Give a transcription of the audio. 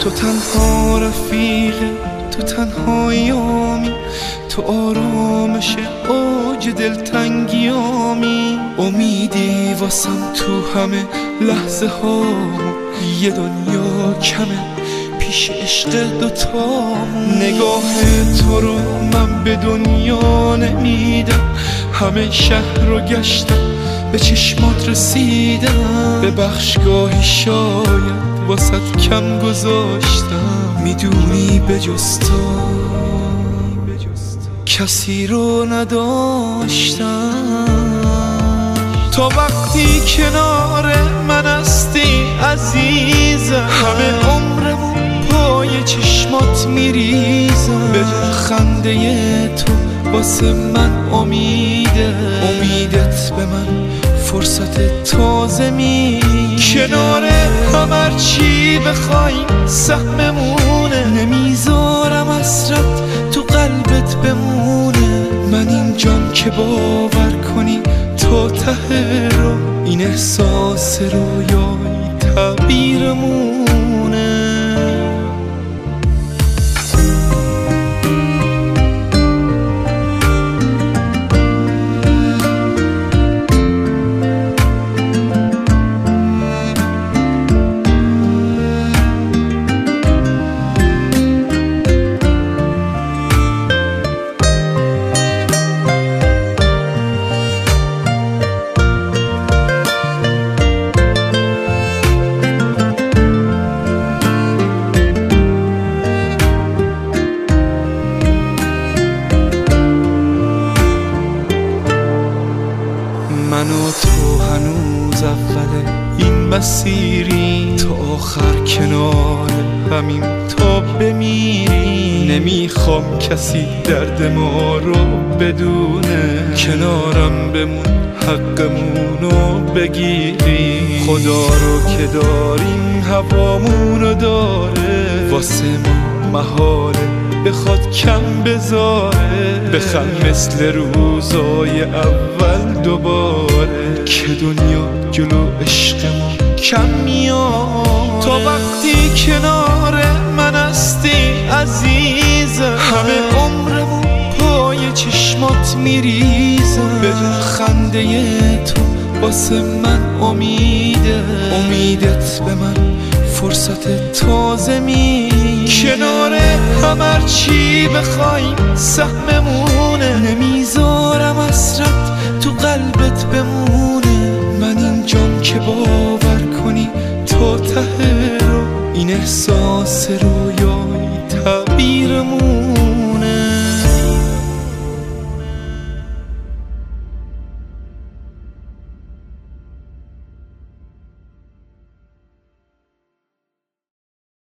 تو تنها رفیقه، تو تنها یامی، تو آرامش اوج دلتنگیامی. امیدی واسم تو همه لحظه ها، یه دنیا کمه پیش عشق دوتامون. نگاه تو رو من به دنیا نمیدم، همه شهر رو گشتم به چشمات رسیدم. به بخشگاهی شاید واسط کم گذاشتم، میدونی به جز تو کسی رو نداشتم. تا وقتی کنار من هستی عزیزم، همه عمرمو پای چشمات میریزم. به خنده تو واسه من امیدت به من فرصت تازه کنار هم هرچی بخوایم سهممونه. نمیذارم حسرت تو قلبت بمونه. من اینجام که باور کنی تا ته رو این احساس رویایی تعبیرمونه. من و تو هنوز اول این مسیری، تا آخر کنار همین تا بمیری. نمیخوام کسی درد ما رو بدونه، کنارم بمون حقمونو بگیری. خدا رو که داریم هوامونو داره، واسه ما محاله بخواد کم بذاره. بخند مثل روزای اول دوباره، که دنیا جلو عشق ما کم میاد. تا وقتی کنار من هستی عزیزم، همه عمرمو پای چشمات میریزم. به خنده تو واسه من امیدت به من فرصت تازه کنار هم هرچی بخوایم سهممونه. نمیذارم حسرت تو قلبت بمونه. من اینجام که باور کنی تا ته رو این احساس رویایی تعبیرمونه.